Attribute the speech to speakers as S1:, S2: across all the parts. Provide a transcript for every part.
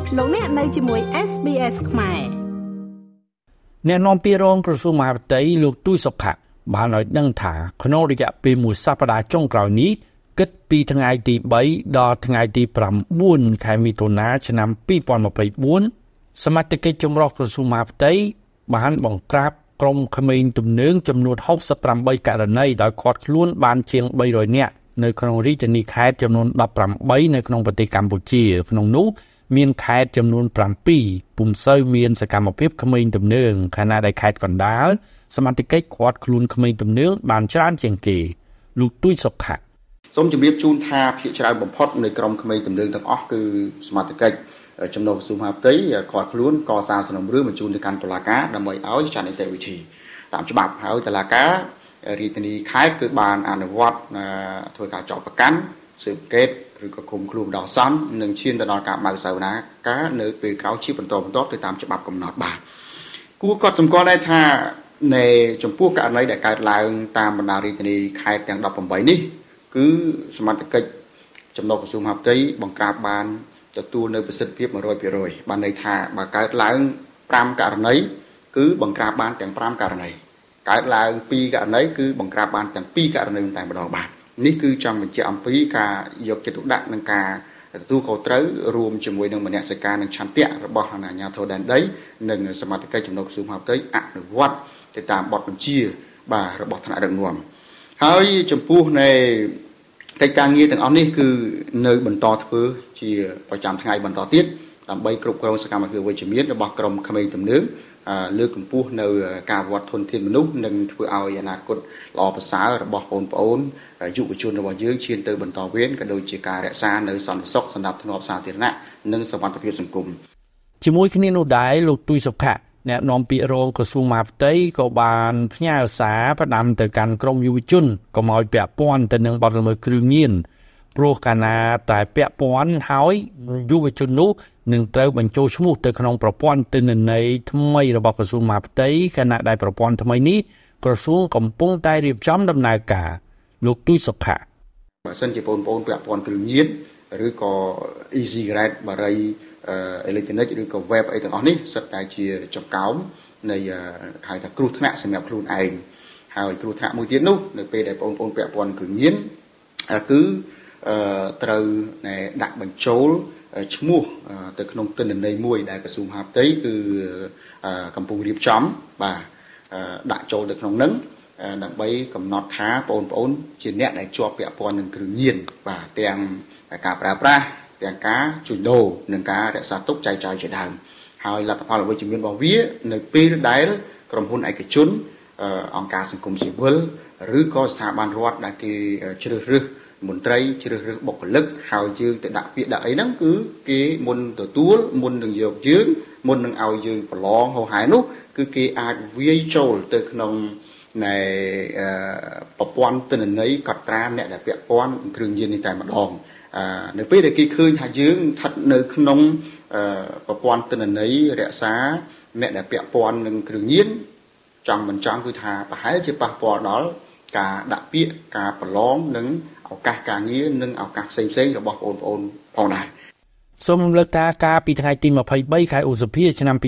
S1: លោកអ្នកនៅជាមួយ SBS ខ្មែរ
S2: អ្នកនាំពាក្យរងក្រសួងមហាផ្ទៃលោកទូចសុខៈបានឲ្យដឹងថាក្នុងរយៈពេលមួយសប្តាហ៍ចុងក្រោយនេះគិតពីថ្ងៃទី3ដល់ថ្ងៃទី9ខែមិថុនាឆ្នាំ2024សមាជិកចម្រុះក្រសួងមហាផ្ទៃបានបង្ក្រាបក្រុមក្មេងទំនើងចំនួន68ករណីដោយឃាត់ខ្លួនបានជាង300នាក់នៅក្នុងរាជធានីខេត្តចំនួន18នៅក្នុងប្រទេសកម្ពុជាក្នុងនោះមានខេត្តចំនួន7ពុំសូវមានសកម្មភាពក្មេងទំនើងខណៈដែលខេត្តកណ្ដាលសមាជិកឃាត់ខ្លួនក្មេងទំនើងបានច្រើនជាងគេលោកទូចសុខៈ
S3: សូមជម្រាបជូនថាភាគច្រើនបំផុតនៃក្រុមក្មេងទំនើងទាំងអស់គឺសមាជិកចំណុះក្រសួងមហាផ្ទៃឃាត់ខ្លួនកសាងសំណុំរឿងបញ្ជូនទៅកាន់តុលាការដើម្បីឲ្យចាត់នីតិវិធីតាមច្បាប់ហើយតុលាការរាជធានីខេត្តគឺបានអនុវត្តធ្វើការចោទប្រកាន់ស៊ើបអង្កេតឬក៏គុំខ្លួនដល់សន្ននិងឈានទៅដល់ការបើកសវនាការនៅពេលក្រោយជាបន្តទៅតាមច្បាប់កំណត់បាទគួរកត់សម្គាល់ដែរថាในចំពោះករណីដែលកើតឡើងតាមបណ្ដារាជធានីខេត្តទាំង18នេះគឺសមាជិកចំណុះក្រសួងមហាផ្ទៃបង្ក្រាបបានទទួលនៅប្រសិទ្ធភាព 100% បានន័យថាបើកើតឡើង5ករណីគឺបង្ក្រាបបានទាំង5ករណីកើតឡើង2ករណីគឺបង្ក្រាបបានទាំង2ករណីតែម្ដងបាទនេះគឺចង់បញ្ជាក់អំពីការយកចិត្តទុកដាក់និងការទទួលខុសត្រូវរួមជាមួយនឹងមនសិការនិងឆន្ទៈរបស់អាជ្ញាធរដែនដីនិងសមាជិកចំណុះក្រសួងមហាផ្ទៃអនុវត្តទៅតាមបទបញ្ជាបាទរបស់ថ្នាក់ដឹកនាំហើយចំពោះនៃកិច្ចការងារទាំងអស់នេះគឺនៅបន្តធ្វើជាប្រចាំថ្ងៃបន្តទៀតដើម្បីគ្រប់គ្រងសកម្មភាពវិជ្ជមានរបស់ក្រុមក្មេងទំនើងលើកកម្ពស់នៅការវត្តធនធានមនុស្សនិងធ្វើឲ្យអនាគតល្អប្រសើររបស់បងប្អូនយុវជនរបស់យើងឈានទៅបន្តវេនក៏ដូចជាការរក្សានៅសន្តិសុខសណ្ដាប់ធ្នាប់សាធារណៈនិងសុវត្ថិភាពសង្គម
S2: ជាមួយគ្នានោះដែរលោកទូចសុខៈអ្នកនាំពាក្យរងក្រសួងមហាផ្ទៃក៏បានផ្ញើសារផ្ដាំទៅកាន់ក្រមយុវជនកុំឲ្យពាក់ព័ន្ធទៅនឹងបទល្មើសគ្រឿងញៀនព្រោះកាលណាតែពាក់ព័ន្ធហើយយុវជននោះនឹងត្រូវបញ្ចូលឈ្មោះទៅក្នុងប្រព័ន្ធទិន្នន័យថ្មីរបស់ក្រសួងមហាផ្ទៃខណៈដែលប្រព័ន្ធថ្មីនេះក្រសួងកំពុងតែរៀបចំដំណើរការលោកទូចសុខៈ
S3: បើសិនជាបងប្អូនពាក់ព័ន្ធគ្រឿងញៀនឬក៏ e-cigarette បារីអេឡិចត្រូនិកឬក៏ web អីទាំងអស់នេះសិតតែជាចង្កោមនៃហៅថាគ្រោះថ្នាក់សម្រាប់ខ្លួនឯងហើយគ្រោះថ្នាក់មួយទៀតនោះនៅពេលដែលបងប្អូនពាក់ព័ន្ធគ្រឿងញៀនគឺត្រូវដាក់បញ្ចូលឈ្មោះទៅក្នុងទិន្នន័យមួយដែលក្រសួងមហាផ្ទៃគឺកំពុងរៀបចំបាទដាក់ចូលទៅក្នុងនឹងដើម្បីកំណត់ថាបងប្អូនជាអ្នកដែលជាប់ពាក់ព័ន្ធនឹងគ្រឿងញៀនបាទទាំងការប្រើប្រាស់ទាំងការជួញដូរនិងការរក្សាទុកចែកចាយជាដើមហើយលទ្ធផលវិជ្ជមានរបស់វានៅពេលដែលក្រុមហ៊ុនឯកជនអង្គការសង្គមស៊ីវិលឬក៏ស្ថាប័នរដ្ឋដែលគេជ្រើសរើសមន្ត្រីជ្រើសរើសបុគ្គលិកហើយយើងទៅដាក់ពាក្យដាក់អីហ្នឹងគឺគេមុនទទួលមុននឹងយកយើងមុននឹងឲ្យយើងប្រឡងហោហែនោះគឺគេអាចវាយចូលទៅក្នុងនៃប្រព័ន្ធទិន្នន័យកត់ត្រាអ្នកដែលពាក់ព័ន្ធនឹងគ្រឿងញៀននេះតែម្ដងនៅពេលដែលគេឃើញថាយើងស្ថិតនៅក្នុងប្រព័ន្ធទិន្នន័យរក្សាអ្នកដែលពាក់ព័ន្ធនឹងគ្រឿងញៀនចង់មិនចង់គឺថាប្រហែលជាប៉ះពាល់ដល់ការដាក់ពាក្យការប្រឡងនិងឱកាសការងារនិងឱកាសផ្សេងៗរបស់បងប្អូនផងដែរ
S2: សូមរំលឹកថាការពីថ្ងៃទី23ខែឧសភាឆ្នាំ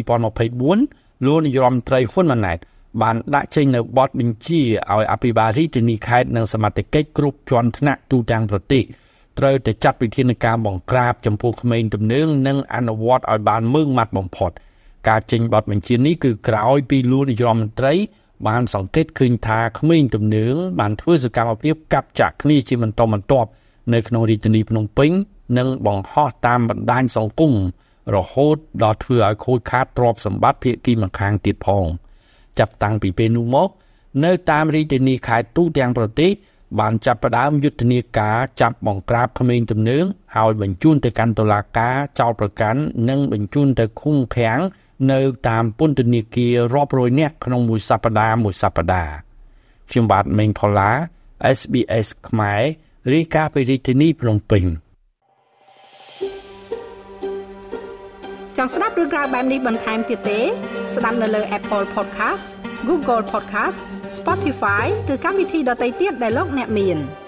S2: 2024លោកនាយរដ្ឋមន្ត្រីហ៊ុនម៉ាណែតបានដាក់ចេញនៅបទបញ្ជាឲ្យអភិបាលរាជធានីខេត្តនិងសមាជិកគ្រប់ជាន់ថ្នាក់ទូទាំងប្រទេសត្រូវតែចាត់វិធានការបង្ក្រាបចំពោះក្មេងទំនើងនិងអនុវត្តឲ្យបានម៉ឺងម៉ាត់បំផុតការចេញបទបញ្ជានេះគឺក្រោយពីលោកនាយរដ្ឋមន្ត្រីបានសង្កេតឃើញថាក្មេងទំនើងបានធ្វើសកម្មភាពកាប់ចាក់គ្នាជាបន្តបន្ទាប់នៅក្នុងរាជធានីភ្នំពេញនិងបង្ហោះតាមបណ្ដាញសង្គមរហូតដល់ធ្វើឲ្យខូចខាតទ្រព្យសម្បត្តិភាគីម្ខាងទៀតផងចាប់តាំងពីពេលនោះមកនៅតាមរាជធានីខេត្តទូទាំងប្រទេសបានចាប់ផ្ដើមយុទ្ធនាការចាប់បង្ក្រាបក្មេងទំនើងហើយបញ្ជូនទៅកាន់តុលាការចោទប្រកាន់និងបញ្ជូនទៅឃុំឃាំងនៅតាមពន្ធនាគាររាប់រយនាក់ក្នុងមួយសប្តាហ៍ខ្ញុំបាទមេងផល្លា SBS ខ្មែររាយការណ៍ពីរាជធានីភ្នំពេញ
S1: ចង់ស្ដាប់រឿងក្រៅបែបនេះបន្ថែមទៀតទេស្ដាប់នៅលើ Apple Podcast Google Podcast Spotify ឬកម្មវិធីដទៃទៀតដែលលោកអ្នកមាន